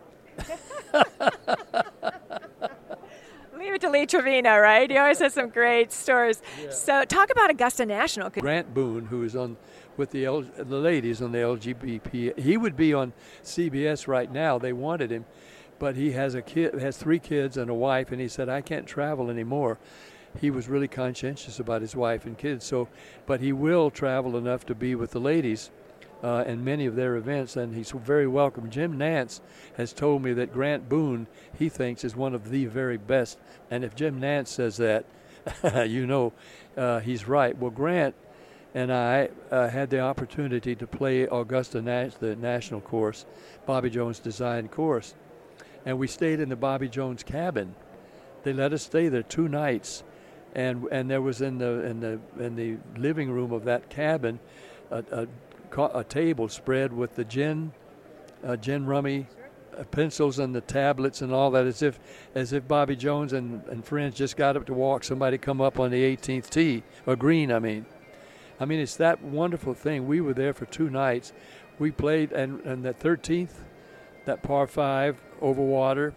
Speaker 1: Leave it to Lee Trevino, right? He always has some great stories. Yeah. So talk about Augusta National.
Speaker 6: Grant Boone, who is on with the L, the ladies on the L G B T, he would be on C B S right now. They wanted him, but he has a kid, has three kids and a wife, and he said, "I can't travel anymore." He was really conscientious about his wife and kids, so but he will travel enough to be with the ladies uh, in many of their events, and he's very welcome. Jim Nance has told me that Grant Boone, he thinks, is one of the very best, and if Jim Nance says that, you know uh, he's right. Well, Grant and I uh, had the opportunity to play Augusta Nash, the national course, Bobby Jones designed course, and we stayed in the Bobby Jones cabin. They let us stay there two nights. And and there was in the in the in the living room of that cabin a, a, a table spread with the gin, uh, gin rummy, uh, pencils and the tablets and all that, as if as if Bobby Jones and, and friends just got up to walk somebody come up on the eighteenth tee or green. I mean, I mean it's that wonderful thing. We were there for two nights. We played and and that thirteenth, that par five over water.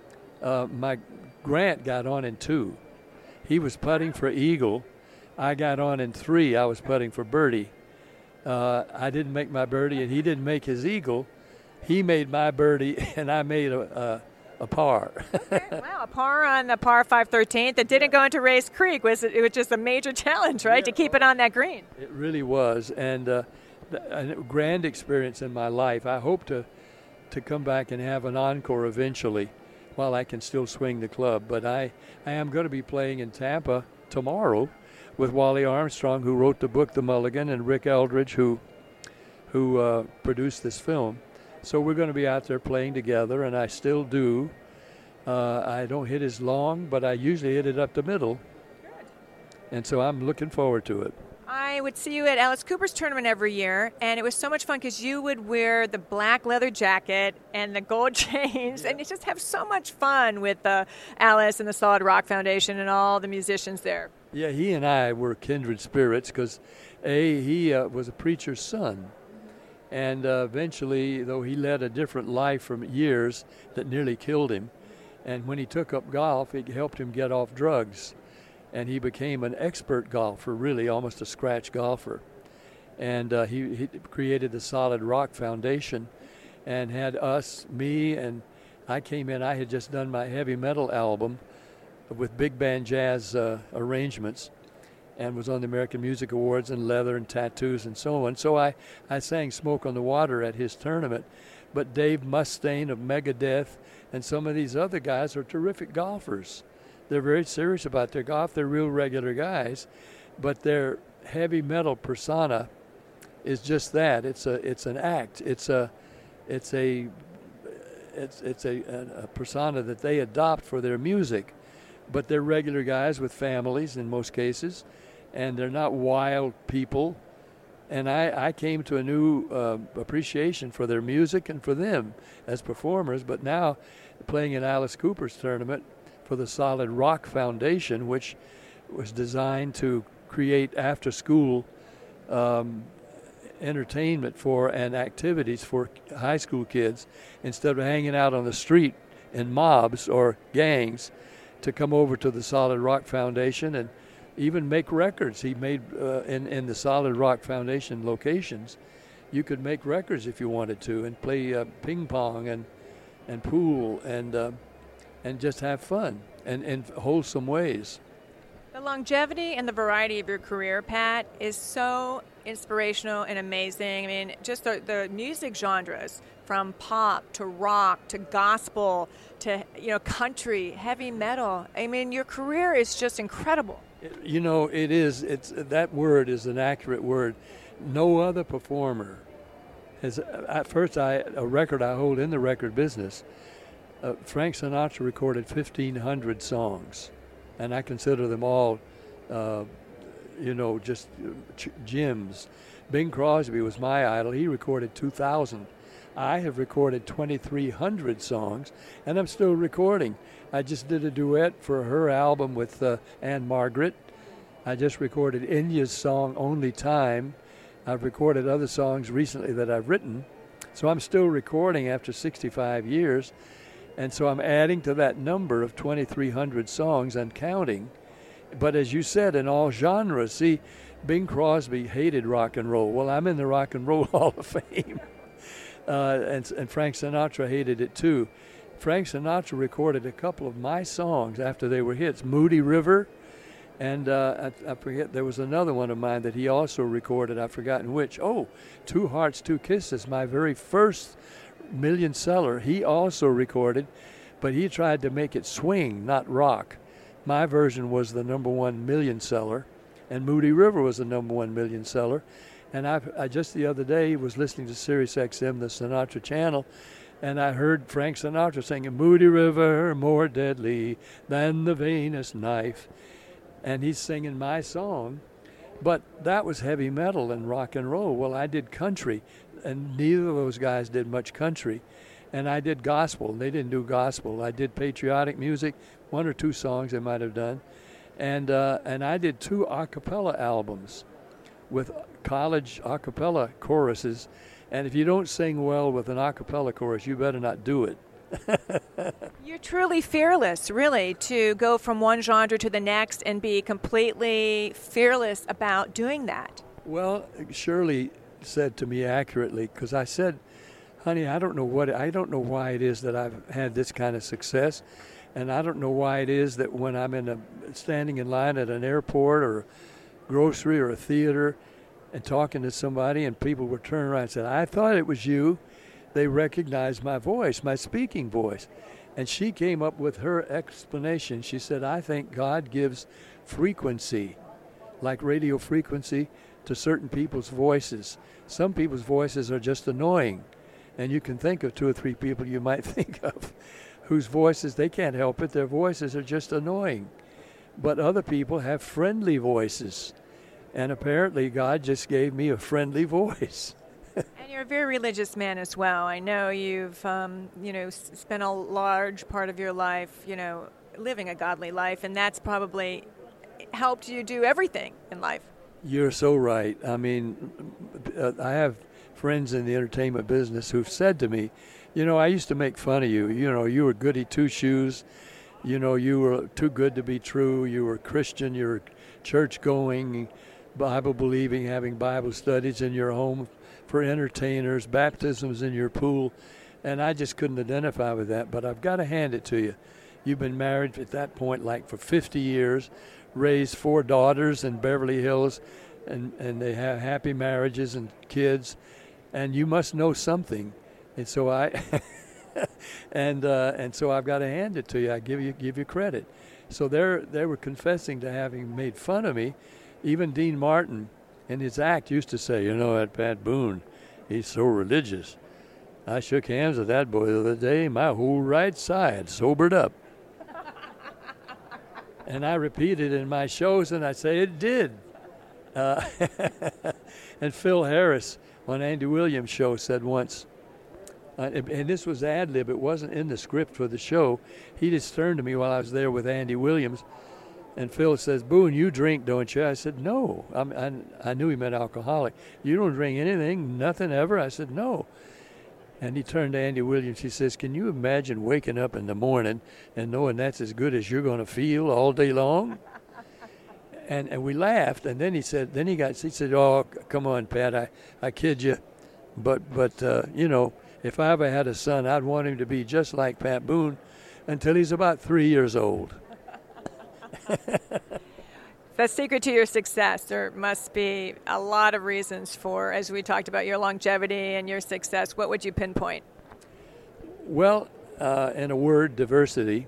Speaker 6: Uh, my Grant got on in two. He was putting for eagle. I got on in three. I was putting for birdie. Uh, I didn't make my birdie, and he didn't make his eagle. He made my birdie, and I made a, a, a par.
Speaker 1: Okay, wow, a par on the par five thirteenth. That didn't go into Race Creek. Was it, it was just a major challenge, right, yeah, to keep it on that green?
Speaker 6: It really was, and uh, a grand experience in my life. I hope to to come back and have an encore eventually, while I can still swing the club. But I, I am going to be playing in Tampa tomorrow with Wally Armstrong, who wrote the book The Mulligan, and Rick Eldridge, who who uh, produced this film. So we're going to be out there playing together, and I still do. Uh, I don't hit as long, but I usually hit it up the middle. Good. And so I'm looking forward to it.
Speaker 1: I would see you at Alice Cooper's tournament every year, and it was so much fun because you would wear the black leather jacket and the gold chains, yeah, and you just have so much fun with uh, Alice and the Solid Rock Foundation and all the musicians there.
Speaker 6: Yeah, he and I were kindred spirits because, A, he uh, was a preacher's son, and uh, eventually, though he led a different life from years that nearly killed him, and when he took up golf, it helped him get off drugs. And he became an expert golfer, really almost a scratch golfer. And uh, he, he created the Solid Rock Foundation and had us, me, and I came in. I had just done my heavy metal album with big band jazz uh, arrangements and was on the American Music Awards and leather and tattoos and so on. So I, I sang Smoke on the Water at his tournament. But Dave Mustaine of Megadeth and some of these other guys are terrific golfers. They're very serious about their golf. They're real regular guys, but their heavy metal persona is just that. It's a, it's an act. It's a, it's a, it's it's a, a persona that they adopt for their music. But they're regular guys with families in most cases, and they're not wild people. And I, I came to a new uh, appreciation for their music and for them as performers. But now, playing in Alice Cooper's tournament for the Solid Rock Foundation, which was designed to create after-school um, entertainment for and activities for high school kids, instead of hanging out on the street in mobs or gangs, to come over to the Solid Rock Foundation and even make records. He made uh, in in the Solid Rock Foundation locations, you could make records if you wanted to and play uh, ping pong and and pool and. Uh, and just have fun. and in wholesome ways.
Speaker 1: The longevity and the variety of your career, Pat, is so inspirational and amazing. I mean, just the, the music genres, from pop to rock to gospel to, you know, country, heavy metal. I mean, your career is just incredible.
Speaker 6: You know, it is. It's that word is an accurate word. No other performer has. At first, I a record I hold in the record business. Uh, Frank Sinatra recorded fifteen hundred songs, and I consider them all, uh, you know, just ch- gems. Bing Crosby was my idol. He recorded two thousand. I have recorded twenty-three hundred songs, and I'm still recording. I just did a duet for her album with uh, Anne Margaret. I just recorded India's song, Only Time. I've recorded other songs recently that I've written. So I'm still recording after sixty-five years. And so I'm adding to that number of twenty-three hundred songs and counting. But as you said, in all genres. See, Bing Crosby hated rock and roll. Well, I'm in the Rock and Roll Hall of Fame. Uh, and, and Frank Sinatra hated it too. Frank Sinatra recorded a couple of my songs after they were hits, Moody River, and uh, I, I forget, there was another one of mine that he also recorded, I've forgotten which. Oh, Two Hearts, Two Kisses, my very first million seller, he also recorded, but he tried to make it swing, not rock. My version was the number one million seller, and Moody River was the number one million seller. And I, I just the other day was listening to Sirius X M, the Sinatra channel, and I heard Frank Sinatra singing, Moody River, more deadly than the vainest knife. And he's singing my song. But that was heavy metal and rock and roll. Well, I did country, and neither of those guys did much country. And I did gospel. They didn't do gospel. I did patriotic music, one or two songs they might have done. And, uh, and I did two a cappella albums with college a cappella choruses. And if you don't sing well with an a cappella chorus, you better not do it.
Speaker 1: You're truly fearless, really, to go from one genre to the next and be completely fearless about doing that.
Speaker 6: Well, Shirley said to me accurately, because I said, honey, I don't know what, I don't know why it is that I've had this kind of success, and I don't know why it is that when I'm in a standing in line at an airport or a grocery or a theater and talking to somebody and people would turn around and say, I thought it was you. They recognized my voice, my speaking voice. And she came up with her explanation. She said, I think God gives frequency, like radio frequency, to certain people's voices. Some people's voices are just annoying. And you can think of two or three people you might think of whose voices, they can't help it, their voices are just annoying. But other people have friendly voices. And apparently God just gave me a friendly voice.
Speaker 1: And you're a very religious man as well. I know you've, um, you know, s- spent a large part of your life, you know, living a godly life, and that's probably helped you do everything in life.
Speaker 6: You're so right. I mean, uh, I have friends in the entertainment business who've said to me, you know, I used to make fun of you. You know, you were goody two-shoes. You know, you were too good to be true. You were Christian. You were church-going, Bible-believing, having Bible studies in your home for entertainers, baptisms in your pool, and I just couldn't identify with that. But I've got to hand it to you. You've been married at that point like for fifty years, raised four daughters in Beverly Hills, and, and they have happy marriages and kids, and you must know something. And so I, and uh, and so I've got to hand it to you. I give you give you credit. So they they were confessing to having made fun of me. Even Dean Martin, in his act, used to say, you know, that Pat Boone, he's so religious. I shook hands with that boy the other day. My whole right side sobered up. And I repeat it in my shows, and I say it did. Uh, and Phil Harris on Andy Williams' show said once, uh, and this was ad-lib, it wasn't in the script for the show. He just turned to me while I was there with Andy Williams, and Phil says, Boone, you drink, don't you? I said, no. I'm, I, I knew he meant alcoholic. You don't drink anything, nothing ever? I said, no. And he turned to Andy Williams. He says, can you imagine waking up in the morning and knowing that's as good as you're going to feel all day long? and and we laughed. And then he said, then he got, he said, oh, come on, Pat, I, I kid you. But, but uh, you know, if I ever had a son, I'd want him to be just like Pat Boone until he's about three years old.
Speaker 1: The secret to your success, there must be a lot of reasons for, as we talked about, your longevity and your success. What would you pinpoint?
Speaker 6: Well, uh, in a word, diversity,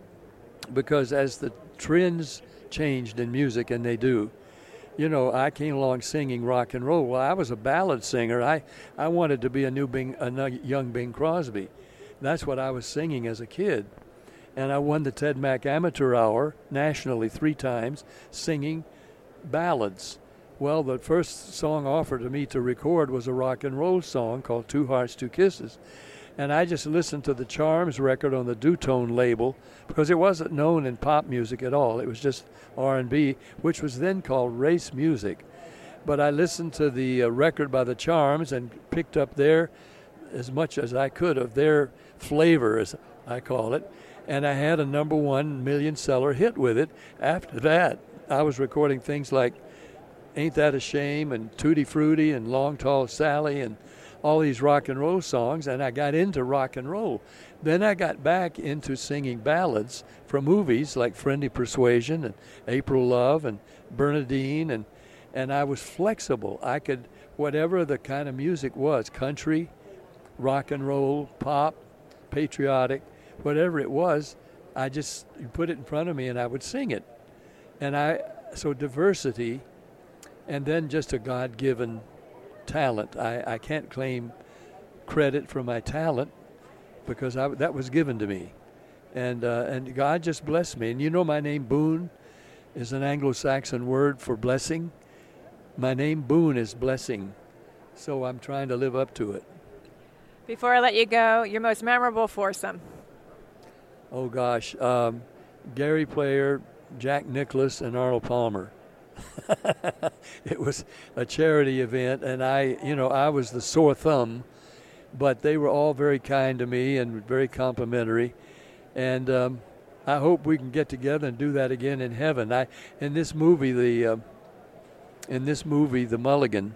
Speaker 6: because as the trends changed in music, and they do, you know, I came along singing rock and roll. Well, I was a ballad singer. I, I wanted to be a new Bing, a young Bing Crosby. That's what I was singing as a kid. And I won the Ted Mack Amateur Hour nationally three times singing ballads. Well, the first song offered to me to record was a rock and roll song called Two Hearts, Two Kisses. And I just listened to the Charms record on the Dutone label because it wasn't known in pop music at all. It was just R and B, which was then called race music. But I listened to the uh, record by the Charms and picked up their, as much as I could, of their flavor, as I call it. And I had a number one million seller hit with it. After that, I was recording things like Ain't That a Shame and Tutti Frutti and Long Tall Sally and all these rock and roll songs, and I got into rock and roll. Then I got back into singing ballads from movies like Friendly Persuasion and April Love and Bernadine, and, and I was flexible. I could, whatever the kind of music was, country, rock and roll, pop, patriotic, whatever it was, I just you put it in front of me and I would sing it. And I, so diversity, and then just a God-given talent. I, I can't claim credit for my talent because I, that was given to me. And, uh, and God just blessed me. And you know my name Boone is an Anglo-Saxon word for blessing. My name Boone is blessing. So I'm trying to live up to it.
Speaker 1: Before I let you go, your most memorable foursome.
Speaker 6: Oh, gosh. Um, Gary Player, Jack Nicklaus, and Arnold Palmer. It was a charity event, and I, you know, I was the sore thumb, but they were all very kind to me and very complimentary. And um, I hope we can get together and do that again in heaven. I, in this movie, the uh, in this movie, The Mulligan,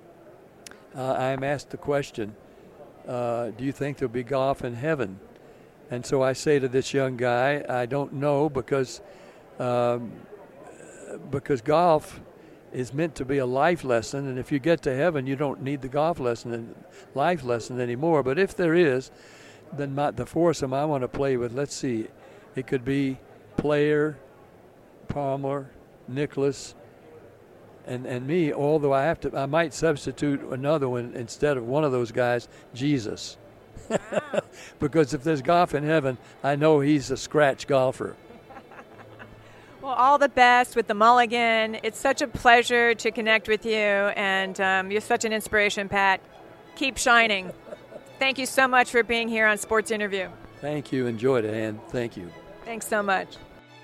Speaker 6: uh, I am asked the question, uh, do you think there'll be golf in heaven? And so I say to this young guy, I don't know, because um, because golf is meant to be a life lesson, and if you get to heaven, you don't need the golf lesson and life lesson anymore. But if there is, then my, the foursome I want to play with, let's see, it could be Player, Palmer, Nicklaus, and, and me, although I have to, I might substitute another one instead of one of those guys, Jesus. Because if there's golf in heaven, I know he's a scratch golfer.
Speaker 1: Well, all the best with the Mulligan. It's such a pleasure to connect with you, and um, you're such an inspiration, Pat. Keep shining. Thank you so much for being here on Sports Interview.
Speaker 6: Thank you. Enjoyed it, Ann. Thank you.
Speaker 1: Thanks so much.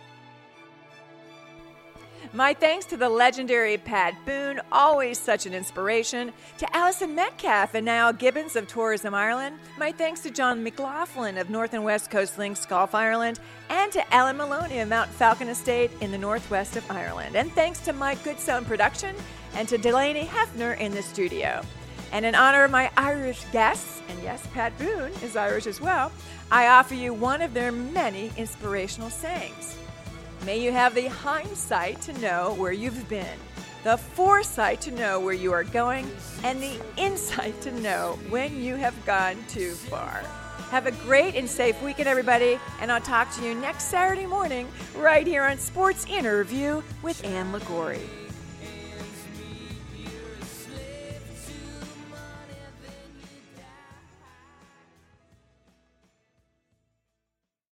Speaker 1: My thanks to the legendary Pat Boone, always such an inspiration, to Alison Metcalf and Niall Gibbons of Tourism Ireland. My thanks to John McLaughlin of North and West Coast Links Golf Ireland, and to Ellen Maloney of Mount Falcon Estate in the northwest of Ireland. And thanks to Mike Goodsoe in production and to Delaney Hefner in the studio. And in honor of my Irish guests, and yes, Pat Boone is Irish as well, I offer you one of their many inspirational sayings. May you have the hindsight to know where you've been, the foresight to know where you are going, and the insight to know when you have gone too far. Have a great and safe weekend, everybody, and I'll talk to you next Saturday morning right here on Sports Interview with Ann Liguori.